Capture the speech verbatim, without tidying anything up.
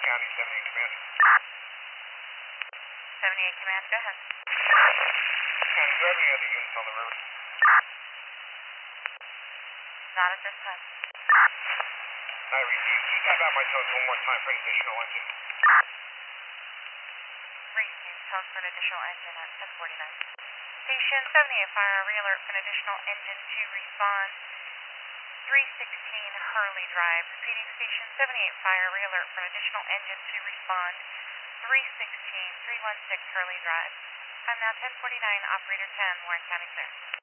County, seventy-eight Command. seventy-eight Command, go ahead. County, do you have any other units on the river? Not at this time. I read you. You tap out my tones one more time for an additional engine. Received, tone for an additional engine at ten forty-nine. Station seventy-eight Fire, re-alert for an additional engine to respond. three sixteen Hurley Drive. Repeating, Station seventy-eight Fire, re-alert for an additional engine to respond. three sixteen, three one six Hurley Drive. I'm now ten forty-nine, Operator ten, Warren County clear.